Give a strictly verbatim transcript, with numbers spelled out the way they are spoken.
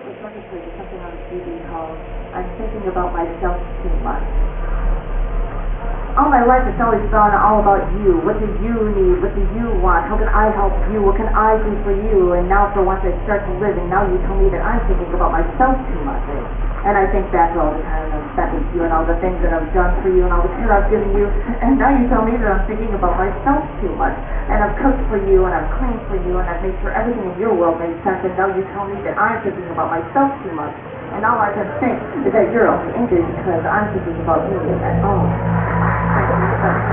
was looking for something on the T V called I'm Thinking About Myself Too Much. All my life it's always been all about you. What do you need? What do you want? How can I help you? What can I do for you? And now for once I start to live, and now you tell me that I'm thinking about myself too much. And I think back to all the time I've spent with you and all the things that I've done for you and all the care I've given you. And now you tell me that I'm thinking about myself too much. And I've cooked for you and I've cleaned for you and I've made sure everything in your world made sense. And now you tell me that I'm thinking about myself too much. And all I can think is that you're only angry because I'm thinking about me. And oh, I